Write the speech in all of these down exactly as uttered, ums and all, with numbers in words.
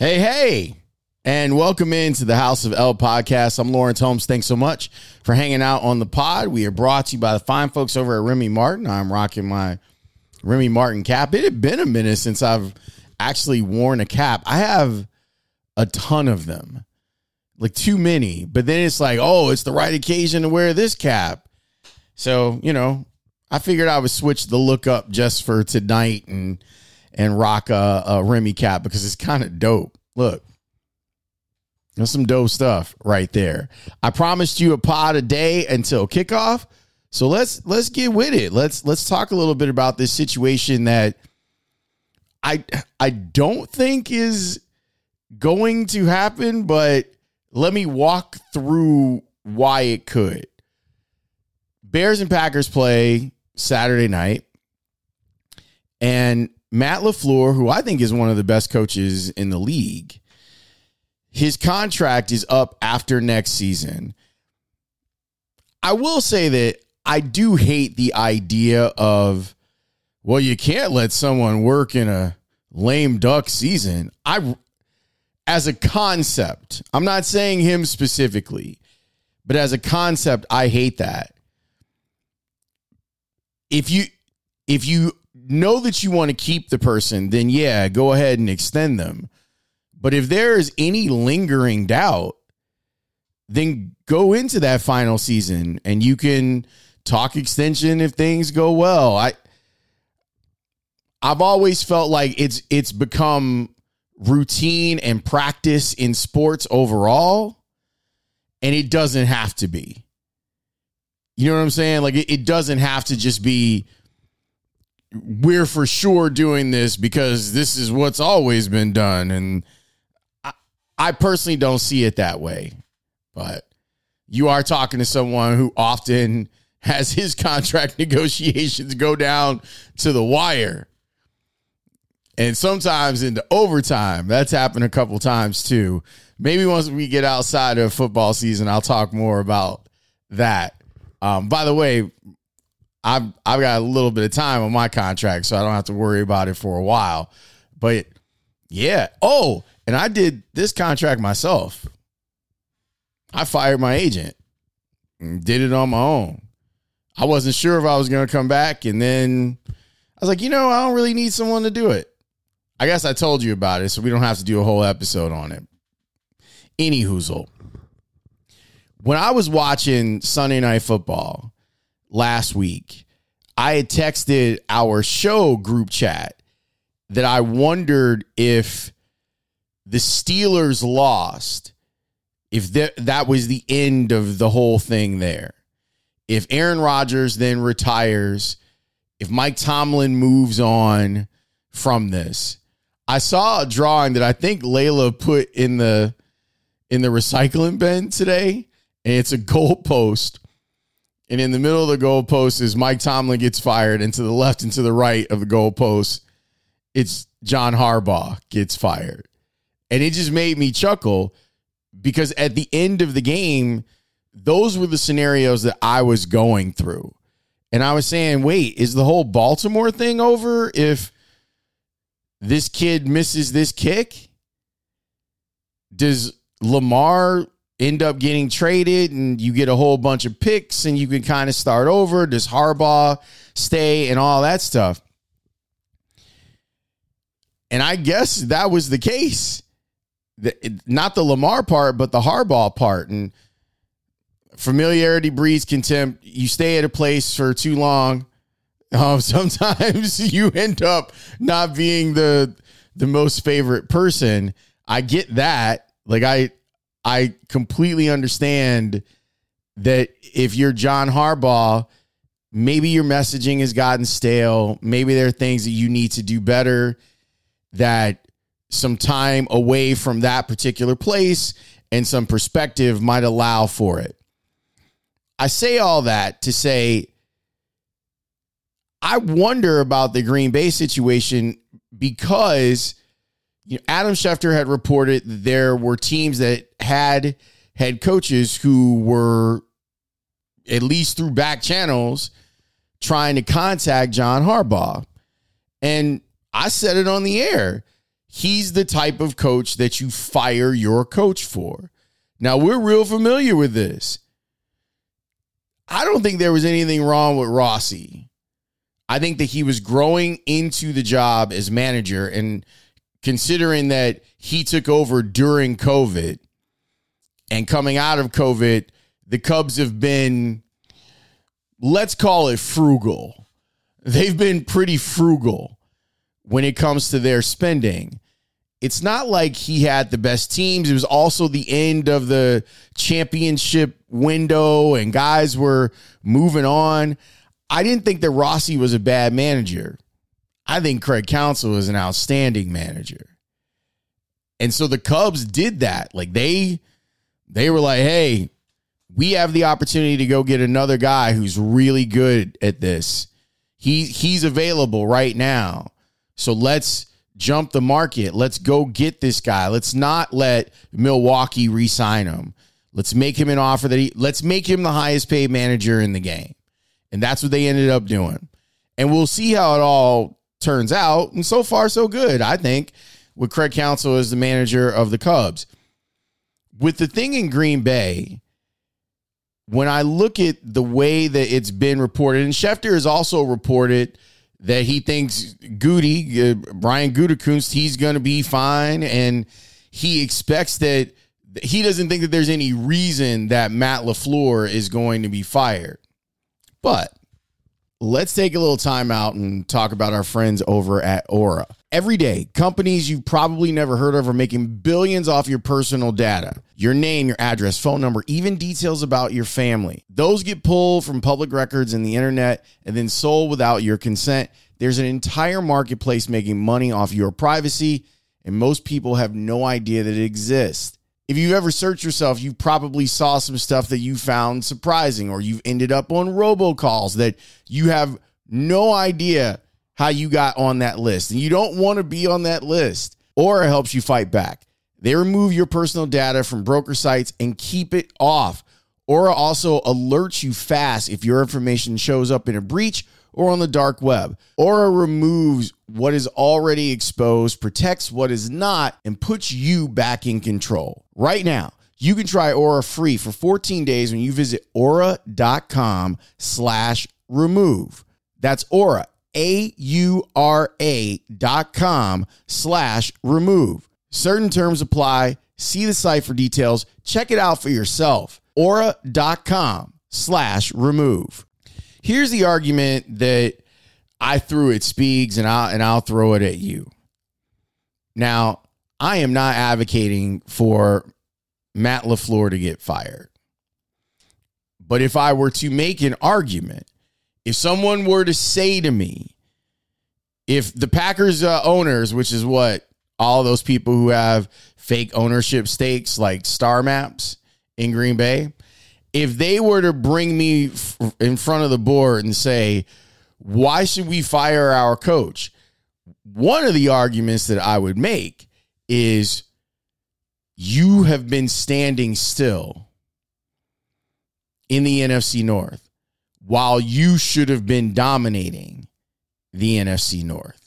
Hey, hey, and welcome into the House of L podcast. I'm Lawrence Holmes. Thanks so much for hanging out on the pod. We are brought to you by the fine folks over at Remy Martin. I'm rocking my Remy Martin cap. It had been a minute since I've actually worn a cap. I have a ton of them, like too many, but then it's like, oh, it's the right occasion to wear this cap. So, you know, I figured I would switch the look up just for tonight and and rock a, a Remy cap because it's kind of dope. Look, there's some dope stuff right there. I promised you a pod a day until kickoff. So let's let's get with it. Let's let's talk a little bit about this situation that I I don't think is going to happen, but let me walk through why it could. Bears and Packers play Saturday night, and Matt LaFleur, who I think is one of the best coaches in the league, his contract is up after next season. I will say that I do hate the idea of, well, you can't let someone work in a lame duck season. I, as a concept, I'm not saying him specifically, but as a concept, I hate that. If you, if you know that you want to keep the person, then yeah, go ahead and extend them. But if there is any lingering doubt, then go into that final season and you can talk extension if things go well. I, I've always felt like it's it's become routine and practice in sports overall, and it doesn't have to be. You know what I'm saying? Like it, it doesn't have to just be, we're for sure doing this because this is what's always been done. And I, I personally don't see it that way. But you are talking to someone who often has his contract negotiations go down to the wire. And sometimes into overtime. That's happened a couple times too. Maybe once we get outside of football season, I'll talk more about that. Um, by the way, I've, I've got a little bit of time on my contract, so I don't have to worry about it for a while. But, yeah. Oh, and I did this contract myself. I fired my agent and did it on my own. I wasn't sure if I was going to come back, and then I was like, you know, I don't really need someone to do it. I guess I told you about it, so we don't have to do a whole episode on it. Any hoozle. When I was watching Sunday Night Football last week, I had texted our show group chat that I wondered if the Steelers lost, if that, that was the end of the whole thing there. If Aaron Rodgers then retires, if Mike Tomlin moves on from this. I saw a drawing that I think Layla put in the in the recycling bin today, and it's a goalpost. And in the middle of the goalpost is Mike Tomlin gets fired, and to the left and to the right of the goalpost, it's John Harbaugh gets fired. And it just made me chuckle because at the end of the game, those were the scenarios that I was going through. And I was saying, wait, is the whole Baltimore thing over if this kid misses this kick? Does Lamar end up getting traded and you get a whole bunch of picks and you can kind of start over? Does Harbaugh stay and all that stuff? And I guess that was the case. The, not the Lamar part, but the Harbaugh part. And familiarity breeds contempt. You stay at a place for too long. Um, sometimes you end up not being the the most favorite person. I get that. Like I I completely understand that if you're John Harbaugh, maybe your messaging has gotten stale. Maybe there are things that you need to do better, that some time away from that particular place and some perspective might allow for it. I say all that to say, I wonder about the Green Bay situation because you know, Adam Schefter had reported that there were teams that had head coaches who were, at least through back channels, trying to contact John Harbaugh. And I said it on the air. he's the type of coach that you fire your coach for. Now, we're real familiar with this. I don't think there was anything wrong with Rossi. I think that he was growing into the job as manager, and considering that he took over during COVID and coming out of COVID, the Cubs have been, let's call it frugal. They've been pretty frugal when it comes to their spending. It's not like he had the best teams. It was also the end of the championship window and guys were moving on. I didn't think that Rossi was a bad manager. I think Craig Counsell is an outstanding manager. And so the Cubs did that. Like they, they were like, hey, we have the opportunity to go get another guy who's really good at this. He he's available right now. So let's jump the market. Let's go get this guy. Let's not let Milwaukee re-sign him. Let's make him an offer that he, let's make him the highest paid manager in the game. And that's what they ended up doing. And we'll see how it all turns out. And so far, so good, I think, with Craig Counsell as the manager of the Cubs. With the thing in Green Bay, when I look at the way that it's been reported, and Schefter has also reported that he thinks Goody, uh, Brian Gutekunst, he's going to be fine. And he expects that he doesn't think that there's any reason that Matt LaFleur is going to be fired. But let's take a little time out and talk about our friends over at Aura. Every day, companies you've probably never heard of are making billions off your personal data. Your name, your address, phone number, even details about your family. Those get pulled from public records and the internet and then sold without your consent. There's an entire marketplace making money off your privacy, and most people have no idea that it exists. If you've ever searched yourself, you probably saw some stuff that you found surprising, or you've ended up on robocalls that you have no idea how you got on that list, and you don't want to be on that list. Aura helps you fight back. They remove your personal data from broker sites and keep it off. Aura also alerts you fast if your information shows up in a breach or on the dark web. Aura removes what is already exposed, protects what is not, and puts you back in control. Right now, you can try Aura free for fourteen days when you visit aura.com slash remove. That's Aura, A U R A dot com slash remove. Certain terms apply. See the site for details. Check it out for yourself. Aura.com slash remove. Here's the argument that I threw at Speegs, and I'll, and I'll throw it at you. Now, I am not advocating for Matt LaFleur to get fired. But if I were to make an argument, if someone were to say to me, if the Packers uh, owners, which is what all those people who have fake ownership stakes like Star Maps in Green Bay, if they were to bring me f- in front of the board and say, why should we fire our coach? One of the arguments that I would make is you have been standing still in the N F C North while you should have been dominating the N F C North.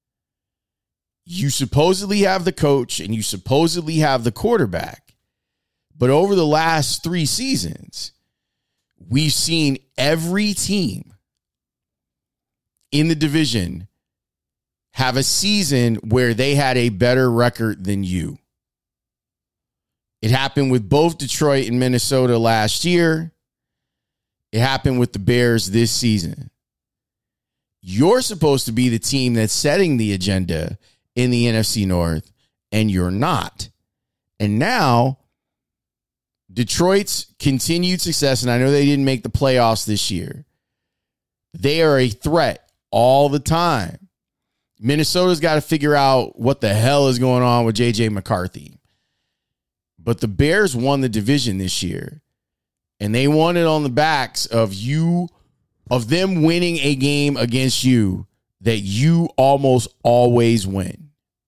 You supposedly have the coach and you supposedly have the quarterback. But over the last three seasons, we've seen every team in the division have a season where they had a better record than you. It happened with both Detroit and Minnesota last year. It happened with the Bears this season. You're supposed to be the team that's setting the agenda in the N F C North, and you're not. And now, Detroit's continued success, and I know they didn't make the playoffs this year, they are a threat all the time. Minnesota's got to figure out what the hell is going on with J J McCarthy. But the Bears won the division this year, and they won it on the backs of you, of them winning a game against you that you almost always win.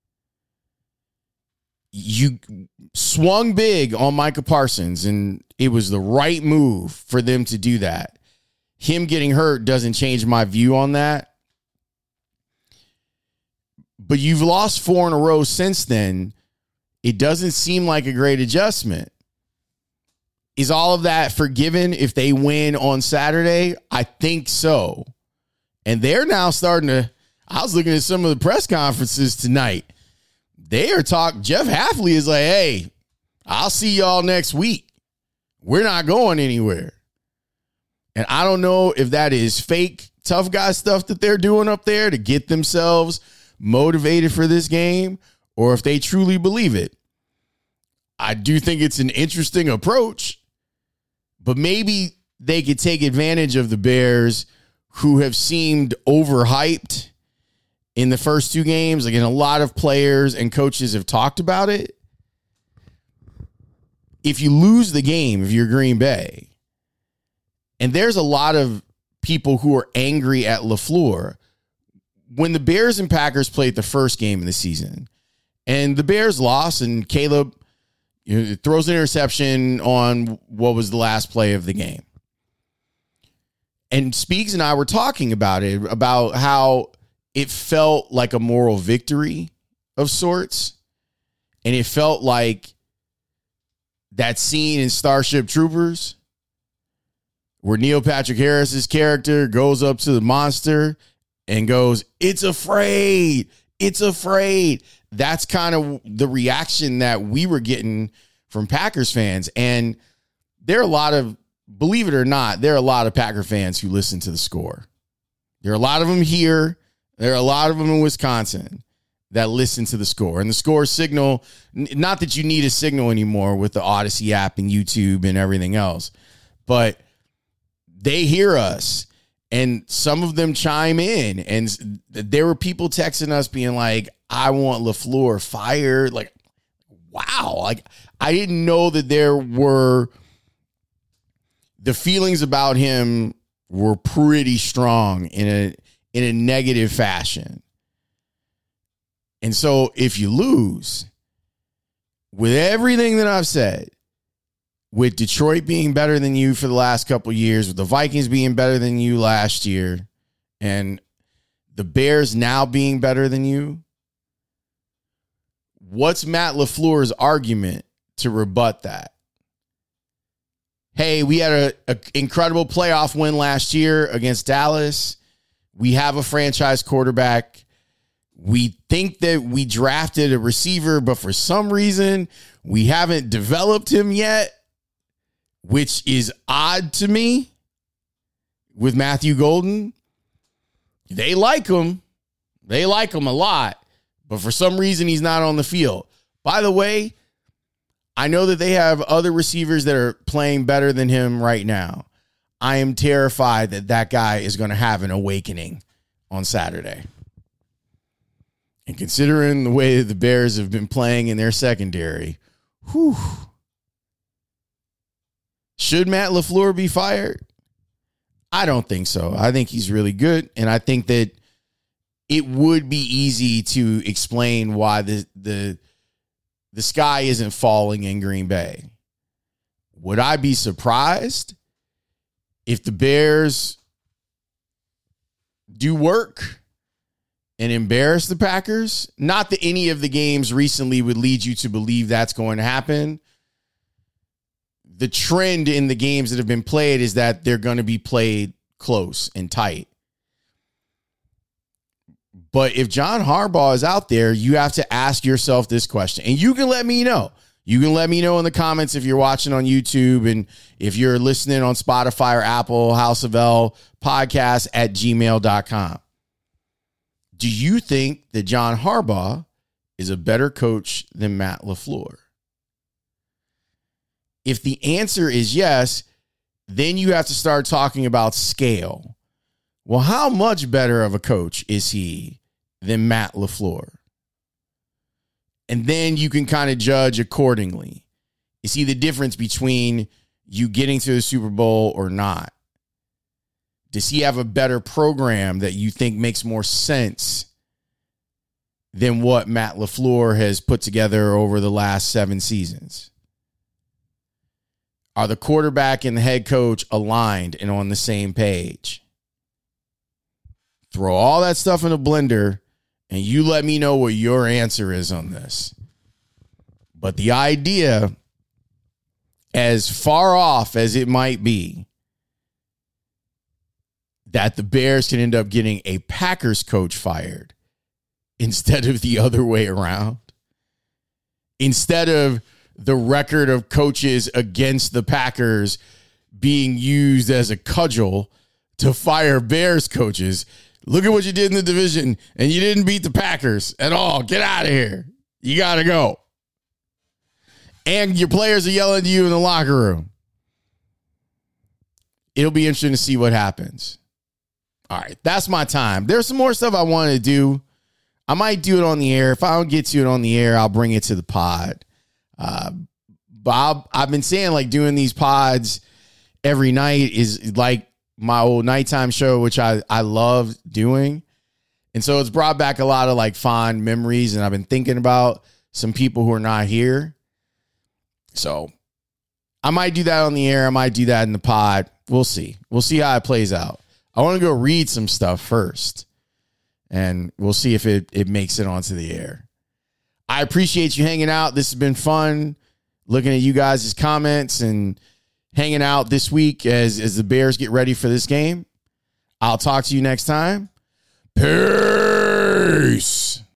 You swung big on Micah Parsons, and it was the right move for them to do that. Him getting hurt doesn't change my view on that. but you've lost four in a row since then. It doesn't seem like a great adjustment. Is all of that forgiven if they win on Saturday? I think so. And they're now starting to, I was looking at some of the press conferences tonight. They are talking, Jeff Hafley is like, hey, I'll see y'all next week. We're not going anywhere. And I don't know if that is fake tough guy stuff that they're doing up there to get themselves motivated for this game, or if they truly believe it. I do think it's an interesting approach, but maybe they could take advantage of the Bears, who have seemed overhyped in the first two games. Again, a lot of players and coaches have talked about it. If you lose the game, if you're Green Bay, and there's a lot of people who are angry at LaFleur, when the Bears and Packers played the first game of the season, and the Bears lost, and Caleb, you know, throws an interception on what was the last play of the game. And Speaks and I were talking about it, about how it felt like a moral victory of sorts. And it felt like that scene in Starship Troopers where Neil Patrick Harris's character goes up to the monster and goes, "It's afraid. It's afraid." That's kind of the reaction that we were getting from Packers fans. And there are a lot of, believe it or not, there are a lot of Packer fans who listen to the score. There are a lot of them here. There are a lot of them in Wisconsin that listen to the score. And the score signal, not that you need a signal anymore with the Odyssey app and YouTube and everything else, but they hear us. And some of them chime in. And there were people texting us being like, I want LaFleur fired. Like, wow. Like, I didn't know that there were, the feelings about him were pretty strong in a in a negative fashion. And so if you lose, with everything that I've said, with Detroit being better than you for the last couple of years, with the Vikings being better than you last year, and the Bears now being better than you, what's Matt LaFleur's argument to rebut that? Hey, we had an incredible playoff win last year against Dallas. We have a franchise quarterback. We think that we drafted a receiver, but for some reason, we haven't developed him yet, which is odd to me with Matthew Golden. They like him. They like him a lot, but for some reason, he's not on the field. By the way, I know that they have other receivers that are playing better than him right now. I am terrified that that guy is going to have an awakening on Saturday. And considering the way that the Bears have been playing in their secondary, whew. Should Matt LaFleur be fired? I don't think so. I think he's really good, and I think that it would be easy to explain why the the the sky isn't falling in Green Bay. Would I be surprised if the Bears do work and embarrass the Packers? Not that any of the games recently would lead you to believe that's going to happen. The trend in the games that have been played is that they're going to be played close and tight. But if John Harbaugh is out there, you have to ask yourself this question. And you can let me know. You can let me know in the comments if you're watching on YouTube, and if you're listening on Spotify or Apple, House of L, podcast at gmail dot com. Do you think that John Harbaugh is a better coach than Matt LaFleur? If the answer is yes, then you have to start talking about scale. Well, how much better of a coach is he than Matt LaFleur? And then you can kind of judge accordingly. You see the difference between you getting to the Super Bowl or not. Does he have a better program that you think makes more sense than what Matt LaFleur has put together over the last seven seasons? Are the quarterback and the head coach aligned and on the same page? Throw all that stuff in a blender And you let me know what your answer is on this. But the idea, as far off as it might be, that the Bears can end up getting a Packers coach fired instead of the other way around. Instead of the record of coaches against the Packers being used as a cudgel to fire Bears coaches. Look at what you did in the division, and you didn't beat the Packers at all. Get out of here. You got to go. And your players are yelling at you in the locker room. It'll be interesting to see what happens. All right, that's my time. There's some more stuff I want to do. I might do it on the air. If I don't get to it on the air, I'll bring it to the pod. Uh, Bob, I've been saying like doing these pods every night is like my old nighttime show, which I, I love doing. And so it's brought back a lot of like fond memories. And I've been thinking about some people who are not here. So I might do that on the air. I might do that in the pod. We'll see. We'll see how it plays out. I want to go read some stuff first, and we'll see if it, it makes it onto the air. I appreciate you hanging out. This has been fun looking at you guys' comments and hanging out this week as, as the Bears get ready for this game. I'll talk to you next time. Peace.